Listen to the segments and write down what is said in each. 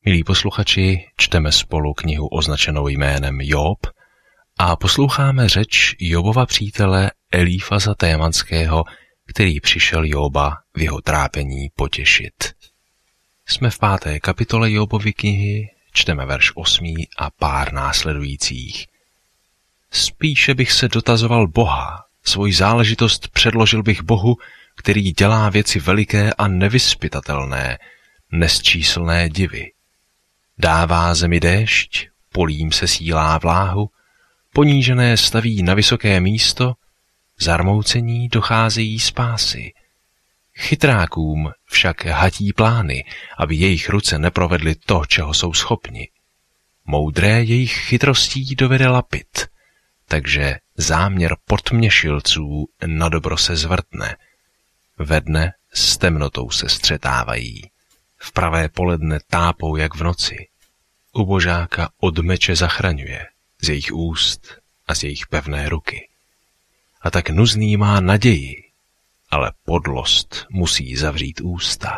Milí posluchači, čteme spolu knihu označenou jménem Job a posloucháme řeč Jobova přítele Elífaza Témanského, který přišel Joba v jeho trápení potěšit. Jsme v 5. kapitole Jobovy knihy, čteme verš 8. a pár následujících. Spíše bych se dotazoval Boha, svoji záležitost předložil bych Bohu, který dělá věci veliké a nevyzpytatelné, nesčíslné divy. Dává zemi déšť, polím se sílá vláhu, ponížené staví na vysoké místo, zarmoucení docházejí spásy. Chytrákům však hatí plány, aby jejich ruce neprovedly to, čeho jsou schopni. Moudré jejich chytrostí dovede lapit, takže záměr potměšilců na dobro se zvrtne. Ve dne s temnotou se střetávají. V pravé poledne tápou jak v noci. Ubožáka od meče zachraňuje, z jejich úst a z jejich pevné ruky. A tak nuzný má naději, ale podlost musí zavřít ústa.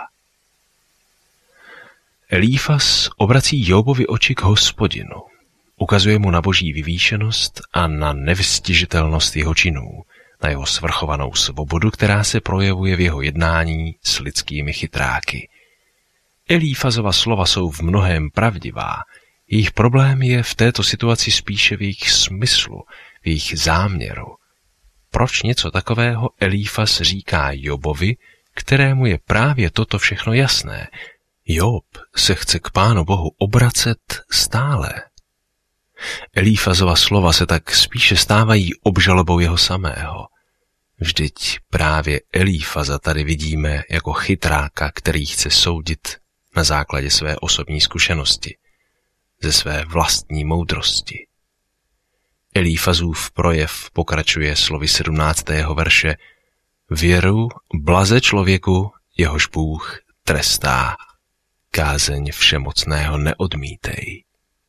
Elífaz obrací Jobovi oči k Hospodinu. Ukazuje mu na boží vyvýšenost a na nevstižitelnost jeho činů, na jeho svrchovanou svobodu, která se projevuje v jeho jednání s lidskými chytráky. Elífazova slova jsou v mnohém pravdivá. Jejich problém je v této situaci spíše v jejich smyslu, v jejich záměru. Proč něco takového Elífaz říká Jobovi, kterému je právě toto všechno jasné? Job se chce k Pánu Bohu obracet stále. Elífazova slova se tak spíše stávají obžalobou jeho samého. Vždyť právě Elífaza tady vidíme jako chytráka, který chce soudit na základě své osobní zkušenosti, ze své vlastní moudrosti. Elífazův projev pokračuje slovy 17. verše: Věru blaze člověku, jehož Bůh trestá, kázeň všemocného neodmítej.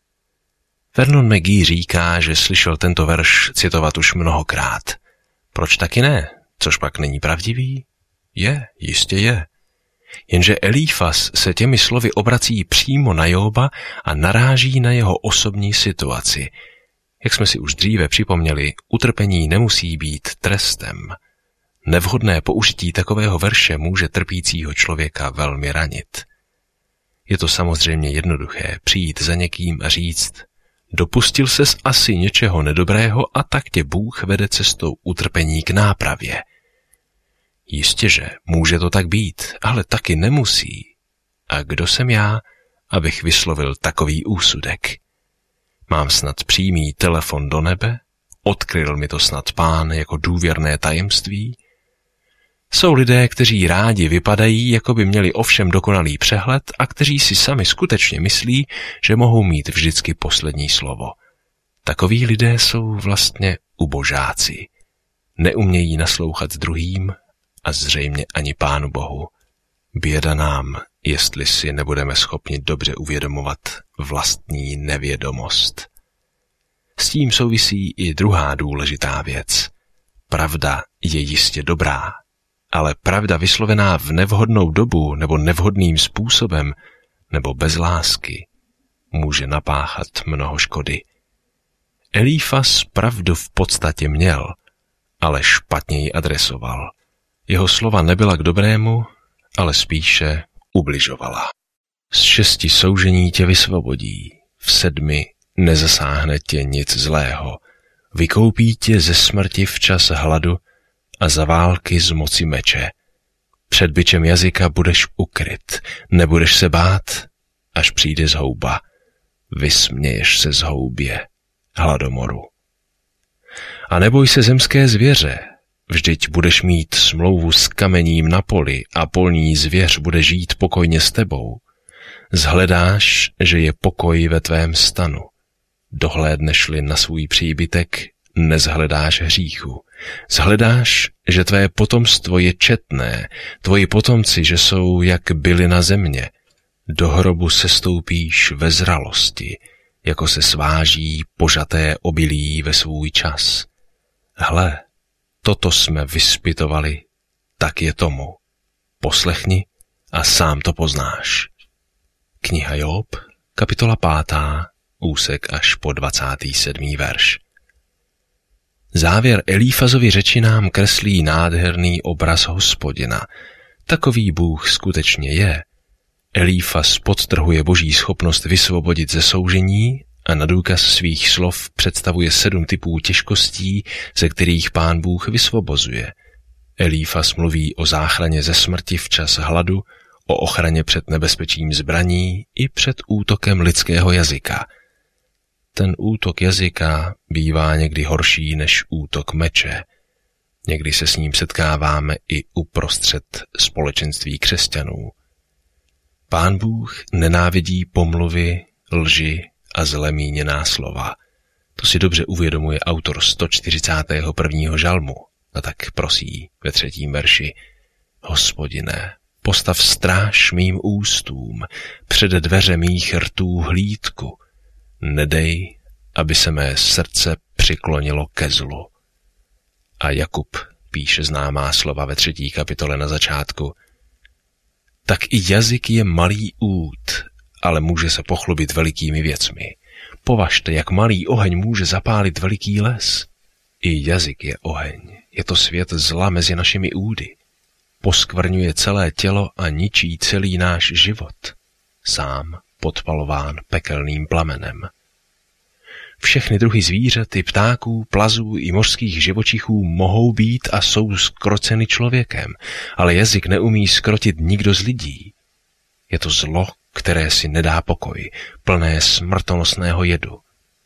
Vernon McGee říká, že slyšel tento verš citovat už mnohokrát. Proč taky ne? Což pak není pravdivý? Jistě je. Jenže Elífaz se těmi slovy obrací přímo na Joba a naráží na jeho osobní situaci. Jak jsme si už dříve připomněli, utrpení nemusí být trestem. Nevhodné použití takového verše může trpícího člověka velmi ranit. Je to samozřejmě jednoduché přijít za někým a říct: dopustil ses asi něčeho nedobrého a tak tě Bůh vede cestou utrpení k nápravě. Jistěže může to tak být, ale taky nemusí. A kdo jsem já, abych vyslovil takový úsudek? Mám snad přímý telefon do nebe? Odkryl mi to snad Pán jako důvěrné tajemství? Jsou lidé, kteří rádi vypadají, jako by měli ovšem dokonalý přehled a kteří si sami skutečně myslí, že mohou mít vždycky poslední slovo. Takoví lidé jsou vlastně ubožáci. Neumějí naslouchat druhým a zřejmě ani Pánu Bohu. Běda nám, jestli si nebudeme schopni dobře uvědomovat vlastní nevědomost. S tím souvisí i druhá důležitá věc. Pravda je jistě dobrá, ale pravda vyslovená v nevhodnou dobu nebo nevhodným způsobem nebo bez lásky může napáchat mnoho škody. Elífaz pravdu v podstatě měl, ale špatně ji adresoval. Jeho slova nebyla k dobrému, ale spíše ubližovala. Z 6 soužení tě vysvobodí, v 7 nezasáhne tě nic zlého, vykoupí tě ze smrti v čas hladu a za války z moci meče. Před bičem jazyka budeš ukryt, nebudeš se bát, až přijde zhouba. Vysměješ se zhoubě, hladomoru. A neboj se zemské zvěře, vždyť budeš mít smlouvu s kamením na poli a polní zvěř bude žít pokojně s tebou. Zhledáš, že je pokoj ve tvém stanu. Dohlédneš-li na svůj příbytek, nezhledáš hříchu. Zhledáš, že tvé potomstvo je četné, tvoji potomci, že jsou jak bylina země. Do hrobu sestoupíš ve zralosti, jako se sváží požaté obilí ve svůj čas. Hle, toto jsme vyspytovali, tak je tomu. Poslechni a sám to poznáš. Kniha Job, kapitola 5, úsek až po 27. verš. Závěr Elífazovy řeči nám kreslí nádherný obraz Hospodina. Takový Bůh skutečně je. Elífaz podtrhuje Boží schopnost vysvobodit ze soužení a na důkaz svých slov představuje 7 typů těžkostí, ze kterých Pán Bůh vysvobozuje. Elífaz mluví o záchraně ze smrti včas hladu, o ochraně před nebezpečím zbraní i před útokem lidského jazyka. Ten útok jazyka bývá někdy horší než útok meče. Někdy se s ním setkáváme i uprostřed společenství křesťanů. Pán Bůh nenávidí pomluvy, lži a zle míněná slova. To si dobře uvědomuje autor 141. žalmu a tak prosí ve 3. verši: Hospodine, postav stráž mým ústům, před dveře mých rtů hlídku. Nedej, aby se mé srdce přiklonilo ke zlu. A Jakub píše známá slova ve 3. kapitole na začátku: Tak i jazyk je malý út, ale může se pochlubit velikými věcmi. Považte, jak malý oheň může zapálit veliký les. I jazyk je oheň, je to svět zla mezi našimi údy. Poskvrňuje celé tělo a ničí celý náš život, sám podpalován pekelným plamenem. Všechny druhy zvířat, i ptáků, plazů i mořských živočichů mohou být a jsou zkroceny člověkem, ale jazyk neumí zkrotit nikdo z lidí. Je to zlo, které si nedá pokoj, plné smrtonosného jedu.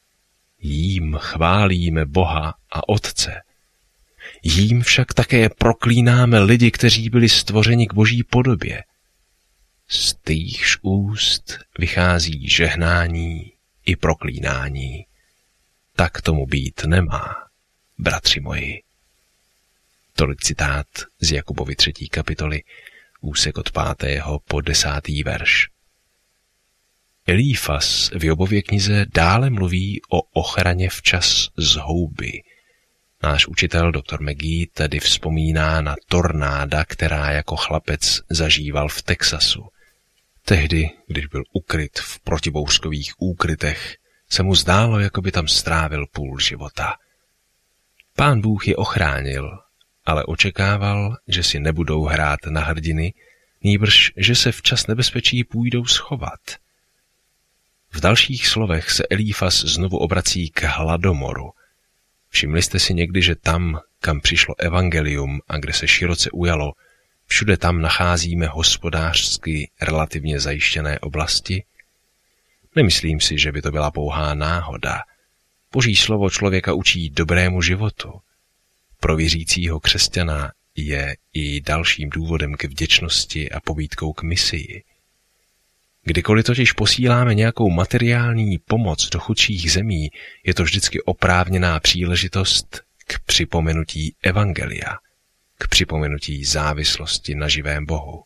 Jím chválíme Boha a Otce. Jím však také proklínáme lidi, kteří byli stvořeni k Boží podobě. Z týchž úst vychází žehnání i proklínání. Tak tomu být nemá, bratři moji. Tolik citát z Jakubovy 3. kapitoly, úsek od 5. po 10. verš. Elífaz v Jobově knize dále mluví o ochraně včas z houby. Náš učitel dr. McGee tedy vzpomíná na tornáda, která jako chlapec zažíval v Texasu. Tehdy, když byl ukryt v protibouřkových úkrytech, se mu zdálo, jako by tam strávil půl života. Pán Bůh je ochránil, ale očekával, že si nebudou hrát na hrdiny, nýbrž, že se včas nebezpečí půjdou schovat. V dalších slovech se Elífaz znovu obrací k hladomoru. Všimli jste si někdy, že tam, kam přišlo evangelium a kde se široce ujalo, všude tam nacházíme hospodářsky relativně zajištěné oblasti? Nemyslím si, že by to byla pouhá náhoda. Boží slovo člověka učí dobrému životu. Pro věřícího křesťana je i dalším důvodem ke vděčnosti a pobídkou k misii. Kdykoliv totiž posíláme nějakou materiální pomoc do chudších zemí, je to vždycky oprávněná příležitost k připomenutí evangelia, k připomenutí závislosti na živém Bohu.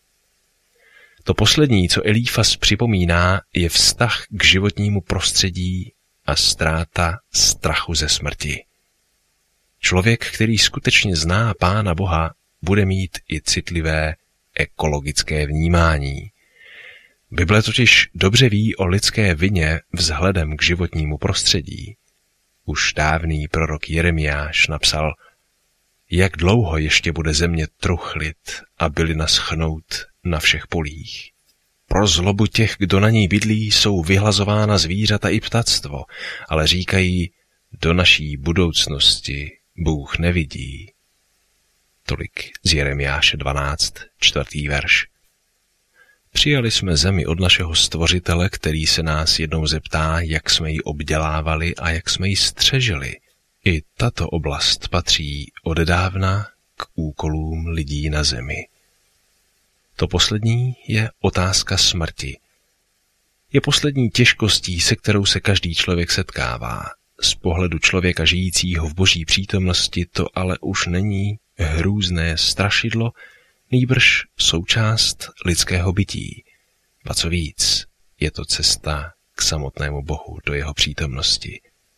To poslední, co Elífaz připomíná, je vztah k životnímu prostředí a ztráta strachu ze smrti. Člověk, který skutečně zná Pána Boha, bude mít i citlivé ekologické vnímání. Bible totiž dobře ví o lidské vině vzhledem k životnímu prostředí. Už dávný prorok Jeremiáš napsal: Jak dlouho ještě bude země truchlit a bylina schnout na všech polích. Pro zlobu těch, kdo na ní bydlí, jsou vyhlazována zvířata i ptactvo, ale říkají, do naší budoucnosti Bůh nevidí. Tolik z Jeremiáše 12, 4. verš. Přijali jsme zemi od našeho stvořitele, který se nás jednou zeptá, jak jsme ji obdělávali a jak jsme ji střežili. I tato oblast patří odedávna k úkolům lidí na zemi. To poslední je otázka smrti. Je poslední těžkostí, se kterou se každý člověk setkává. Z pohledu člověka žijícího v Boží přítomnosti to ale už není hrůzné strašidlo, nýbrž součást lidského bytí. A co víc, je to cesta k samotnému Bohu, do jeho přítomnosti.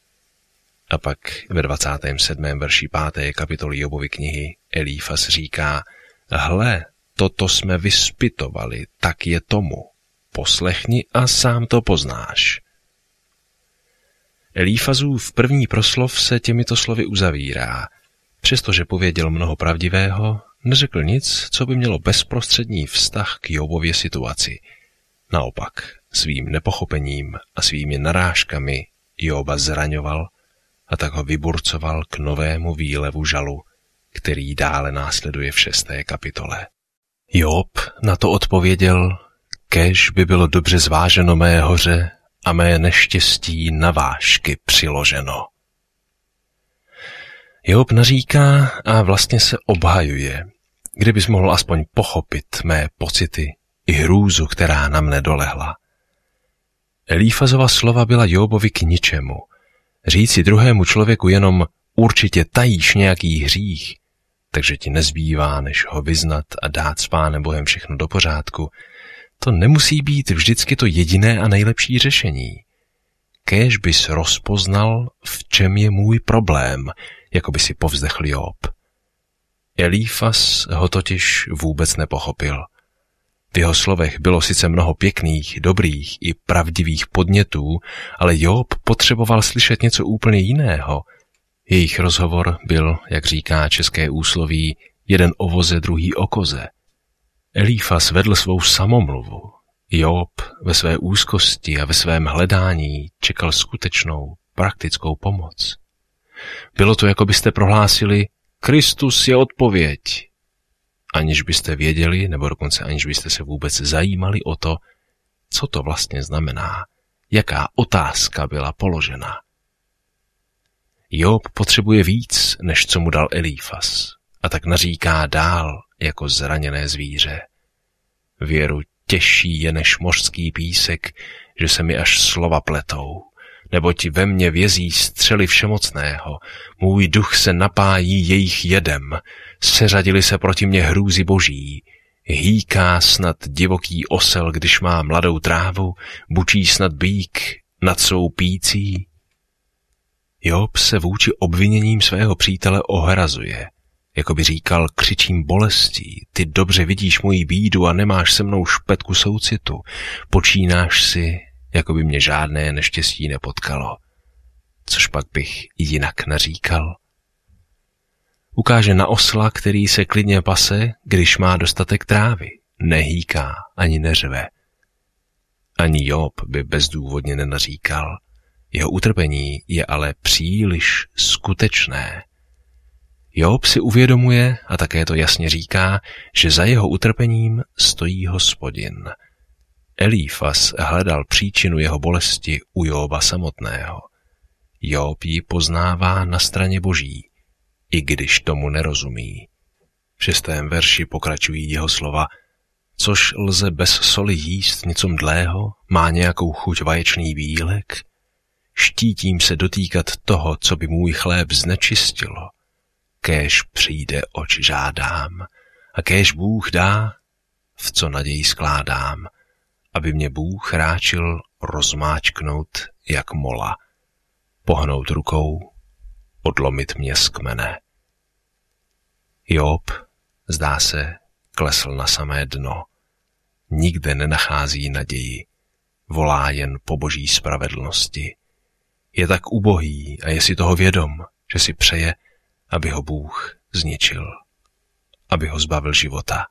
A pak ve 27. verši 5. kapitoly Jobovy knihy Elífaz říká: Hle, toto jsme vyspytovali, tak je tomu. poslechni a sám to poznáš. Elífazův první proslov se těmito slovy uzavírá. Přestože pověděl mnoho pravdivého, neřekl nic, co by mělo bezprostřední vztah k Jobově situaci. Naopak, svým nepochopením a svými narážkami Joba zraňoval a tak ho vyburcoval k novému výlevu žalu, který dále následuje v 6. kapitole. Job na to odpověděl: kéž by bylo dobře zváženo mé hoře a mé neštěstí na vážky přiloženo. Job naříká a vlastně se obhajuje. Kdybys mohl aspoň pochopit mé pocity i hrůzu, která na mne dolehla. Elífazova slova byla Jobovi k ničemu. Říci druhému člověku jenom určitě tajíš nějaký hřích, takže ti nezbývá, než ho vyznat a dát s Pánem Bohem všechno do pořádku, to nemusí být vždycky to jediné a nejlepší řešení. Kéž bys rozpoznal, v čem je můj problém, jako by si povzdechl Job. Elífaz ho totiž vůbec nepochopil. V jeho slovech bylo sice mnoho pěkných, dobrých i pravdivých podnětů, ale Job potřeboval slyšet něco úplně jiného. Jejich rozhovor byl, jak říká české úsloví, jeden o voze, druhý o koze. Elífaz vedl svou samomluvu. Job ve své úzkosti a ve svém hledání čekal skutečnou, praktickou pomoc. Bylo to, jako byste prohlásili: Kristus je odpověď. Aniž byste věděli, nebo dokonce aniž byste se vůbec zajímali o to, co to vlastně znamená, jaká otázka byla položena. Job potřebuje víc, než co mu dal Elífaz, a tak naříká dál jako zraněné zvíře. Věru, těžší je než mořský písek, že se mi až slova pletou. Neboť ve mně vězí střely všemocného, můj duch se napájí jejich jedem, seřadili se proti mně hrůzy boží. Hýká snad divoký osel, když má mladou trávu, bučí snad býk nad svou pící. Job se vůči obviněním svého přítele ohrazuje, jako by říkal: křičím bolestí, ty dobře vidíš moji bídu a nemáš se mnou špetku soucitu, počínáš si, jako by mě žádné neštěstí nepotkalo. Což pak bych jinak naříkal? Ukáže na osla, který se klidně pase, když má dostatek trávy, nehýká ani neřve. Ani Job by bezdůvodně nenaříkal. Jeho utrpení je ale příliš skutečné. Job si uvědomuje, a také to jasně říká, že za jeho utrpením stojí Hospodin. Elífaz hledal příčinu jeho bolesti u Joba samotného. Job ji poznává na straně boží, i když tomu nerozumí. V 6. verši pokračují jeho slova: což lze bez soli jíst něco mdlého, má nějakou chuť vaječný bílek? Štítím se dotýkat toho, co by můj chléb znečistilo. Kéž přijde, oč žádám, a kéž Bůh dá, v co naději skládám, aby mě Bůh ráčil rozmáčknout jak mola, pohnout rukou, odlomit mě z kmene. Job, zdá se, klesl na samé dno. Nikde nenachází naději, volá jen po boží spravedlnosti. Je tak ubohý a je si toho vědom, že si přeje, aby ho Bůh zničil, aby ho zbavil života.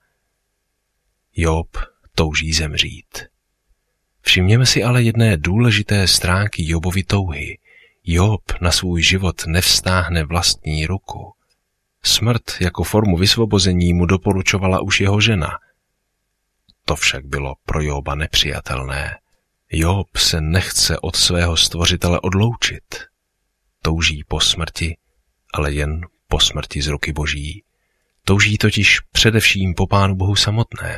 Job touží zemřít. Všimněme si ale jedné důležité stránky Jobovy touhy. Job na svůj život nevstáhne vlastní ruku. Smrt jako formu vysvobození mu doporučovala už jeho žena. To však bylo pro Joba nepřijatelné. Job se nechce od svého stvořitele odloučit. Touží po smrti, ale jen po smrti z ruky boží. Touží totiž především po Pánu Bohu samotném.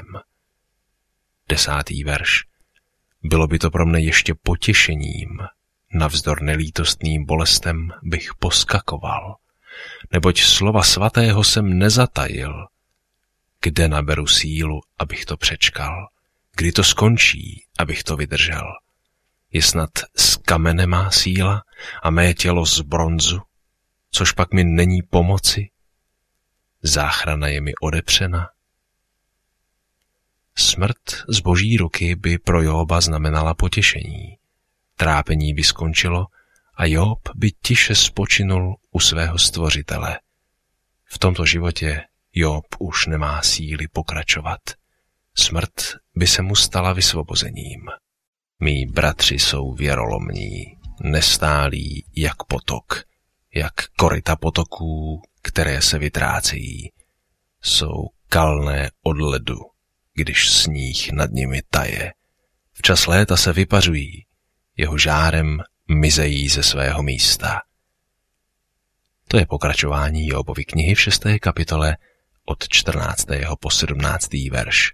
10. verš. Bylo by to pro mne ještě potěšením, navzdor nelítostným bolestem bych poskakoval, neboť slova svatého jsem nezatajil. Kde naberu sílu, abych to přečkal? Kdy to skončí, abych to vydržel? Je snad z kamene má síla a mé tělo z bronzu, což pak mi není pomoci? Záchrana je mi odepřena. Smrt z Boží ruky by pro Jóba znamenala potěšení. Trápení by skončilo a Jób by tiše spočinul u svého Stvořitele. V tomto životě Jób už nemá síly pokračovat. Smrt by se mu stala vysvobozením. Mí bratři jsou věrolomní, nestálí jak potok, jak koryta potoků, které se vytrácejí. Jsou kalné od ledu, když sníh nad nimi taje. Včas léta se vypařují, jeho žárem mizejí ze svého místa. To je pokračování Jóbovy knihy v 6. kapitole od 14. po 17. verš.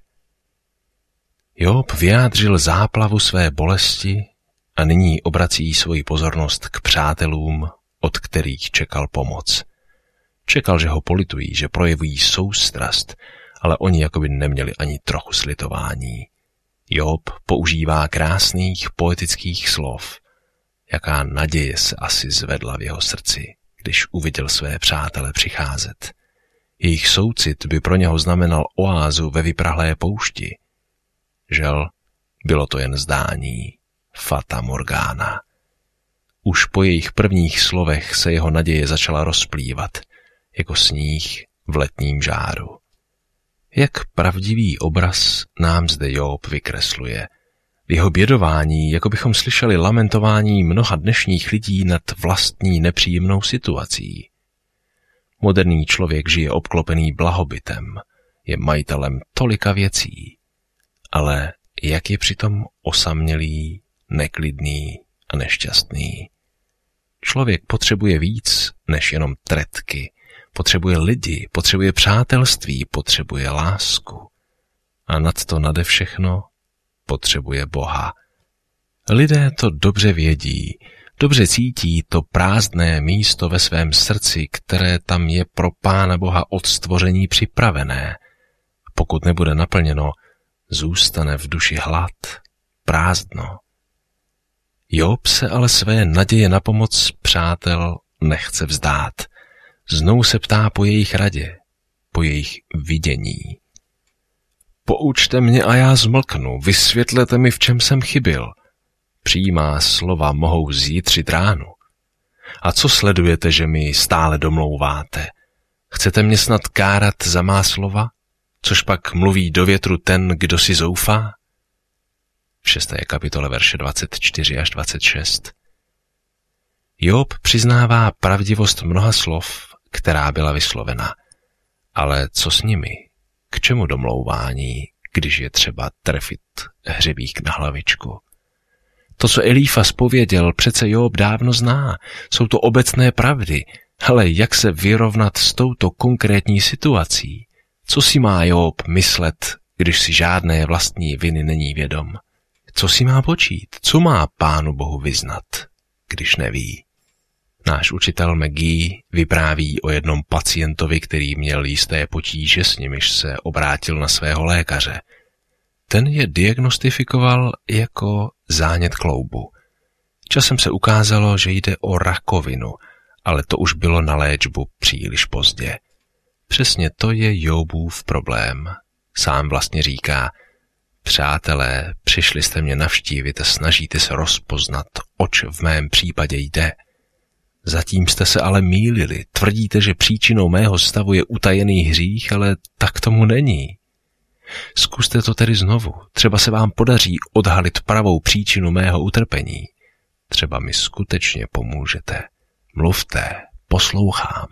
Jób vyjádřil záplavu své bolesti a nyní obrací svoji pozornost k přátelům, od kterých čekal pomoc. Čekal, že ho politují, že projevují soustrast, ale oni jakoby neměli ani trochu slitování. Jób používá krásných poetických slov. Jaká naděje se asi zvedla v jeho srdci, když uviděl své přátele přicházet. Jejich soucit by pro něho znamenal oázu ve vyprahlé poušti. Žel, bylo to jen zdání, fata morgana. Už po jejich prvních slovech se jeho naděje začala rozplývat, jako sníh v letním žáru. Jak pravdivý obraz nám zde Jób vykresluje. V jeho bědování, jako bychom slyšeli lamentování mnoha dnešních lidí nad vlastní nepříjemnou situací. Moderní člověk žije obklopený blahobytem, je majitelem tolika věcí, ale jak je přitom osamělý, neklidný a nešťastný. Člověk potřebuje víc než jenom tretky, potřebuje lidi, potřebuje přátelství, potřebuje lásku. A nad to nade všechno potřebuje Boha. Lidé to dobře vědí, dobře cítí to prázdné místo ve svém srdci, které tam je pro Pána Boha od stvoření připravené. Pokud nebude naplněno, zůstane v duši hlad, prázdno. Jób se ale své naděje na pomoc přátel nechce vzdát. Znovu se ptá po jejich radě, po jejich vidění. Poučte mě a já zmlknu, vysvětlete mi, v čem jsem chybil. Přímá slova mohou zjitřit ránu. A co sledujete, že mi stále domlouváte? Chcete mě snad kárat za má slova? Což pak mluví do větru ten, kdo si zoufá? V 6. kapitole verše 24 až 26. Jób přiznává pravdivost mnoha slov, která byla vyslovena. Ale co s nimi? K čemu domlouvání, když je třeba trefit hřebík na hlavičku? To, co Elífaz pověděl, přece Jób dávno zná. Jsou to obecné pravdy, ale jak se vyrovnat s touto konkrétní situací? Co si má Jób myslet, když si žádné vlastní viny není vědom? Co si má počít? Co má Pánu Bohu vyznat, když neví? Náš učitel McGee vypráví o jednom pacientovi, který měl jisté potíže, s nimiž se obrátil na svého lékaře. Ten je diagnostifikoval jako zánět kloubu. Časem se ukázalo, že jde o rakovinu, ale to už bylo na léčbu příliš pozdě. Přesně to je Jóbův problém. Sám vlastně říká: přátelé, přišli jste mě navštívit a snažíte se rozpoznat, oč v mém případě jde. Zatím jste se ale mýlili, tvrdíte, že příčinou mého stavu je utajený hřích, ale tak tomu není. Zkuste to tedy znovu, třeba se vám podaří odhalit pravou příčinu mého utrpení. Třeba mi skutečně pomůžete. Mluvte, poslouchám.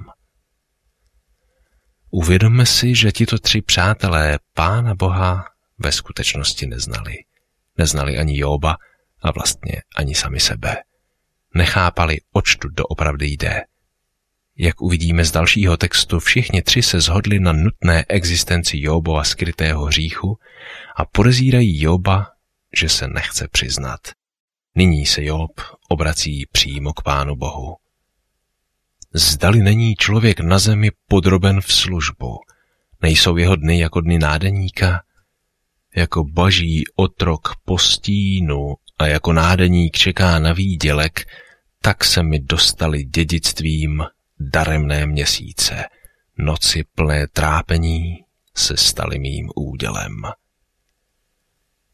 Uvědomme si, že tito tři přátelé Pána Boha ve skutečnosti neznali. Neznali ani Jóba a vlastně ani sami sebe. Nechápali, oč tu doopravdy jde. Jak uvidíme z dalšího textu, všichni tři se shodli na nutné existenci Jóbova skrytého hříchu a podezírají Jóba, že se nechce přiznat. Nyní se Jób obrací přímo k Pánu Bohu. Zdali není člověk na zemi podroben v službu, nejsou jeho dny jako dny nádeníka, jako boží otrok po stínu a jako nádeník čeká na výdělek, tak se mi dostali dědictvím daremné měsíce, noci plné trápení se staly mým údělem.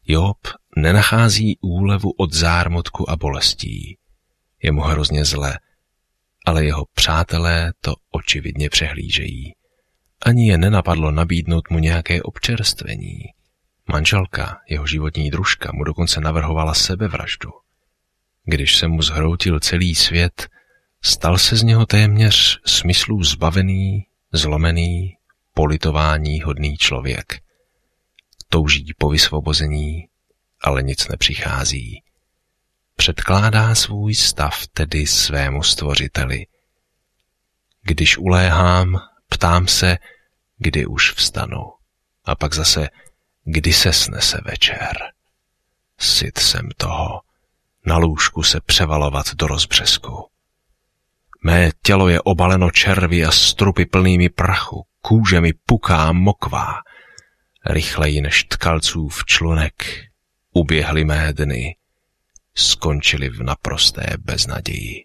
Job nenachází úlevu od zármutku a bolestí. Je mu hrozně zle, ale jeho přátelé to očividně přehlížejí. Ani je nenapadlo nabídnout mu nějaké občerstvení. Manželka, jeho životní družka, mu dokonce navrhovala sebevraždu. Když se mu zhroutil celý svět, stal se z něho téměř smyslů zbavený, zlomený, politování hodný člověk. Touží po vysvobození, ale nic nepřichází. Předkládá svůj stav tedy svému stvořiteli. Když uléhám, ptám se, kdy už vstanu. A pak zase, kdy se snese večer. Syt jsem toho, na lůžku se převalovat do rozbřesku. Mé tělo je obaleno červy a strupy plnými prachu, kůže mi puká mokvá. Rychleji než tkalcův člunek uběhly mé dny, skončily v naprosté beznaději.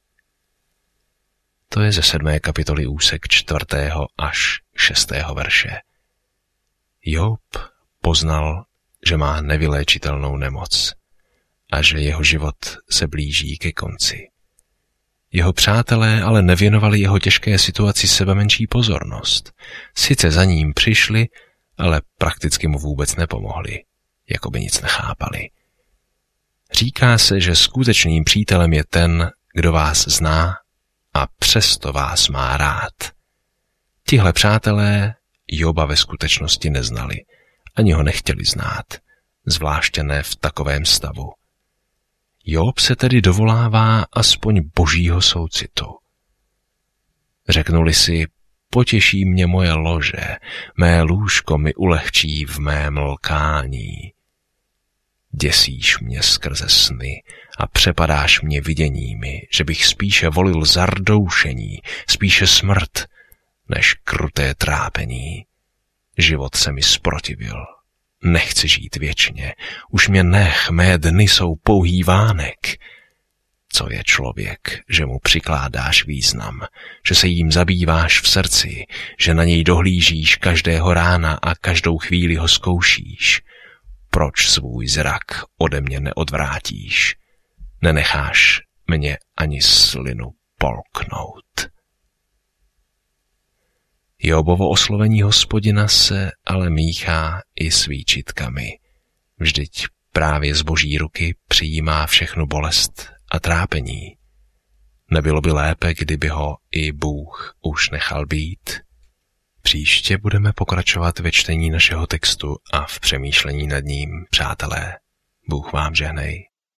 To je ze 7. kapitoly úsek 4. až 6. verše. Job poznal, že má nevyléčitelnou nemoc a že jeho život se blíží ke konci. Jeho přátelé ale nevěnovali jeho těžké situaci sebemenší pozornost. Sice za ním přišli, ale prakticky mu vůbec nepomohli, jako by nic nechápali. Říká se, že skutečným přítelem je ten, kdo vás zná a přesto vás má rád. Tihle přátelé Joba ve skutečnosti neznali, ani ho nechtěli znát, zvláště ne v takovém stavu. Job se tedy dovolává aspoň božího soucitu. Řeknuli si, potěší mě moje lože, mé lůžko mi ulehčí v mém lkání. Děsíš mě skrze sny a přepadáš mě viděními, že bych spíše volil zardoušení, spíše smrt, než kruté trápení. Život se mi zprotivil. Nechci žít věčně, už mě nech, mé dny jsou pouhý vánek. Co je člověk, že mu přikládáš význam, že se jím zabýváš v srdci, že na něj dohlížíš každého rána a každou chvíli ho zkoušíš? Proč svůj zrak ode mě neodvrátíš? Nenecháš mě ani slinu polknout. Jobovo oslovení Hospodina se ale míchá i s výčitkami. Vždyť právě z boží ruky přijímá všechnu bolest a trápení. Nebylo by lépe, kdyby ho i Bůh už nechal být? Příště budeme pokračovat ve čtení našeho textu a v přemýšlení nad ním, přátelé. Bůh vám žehnej.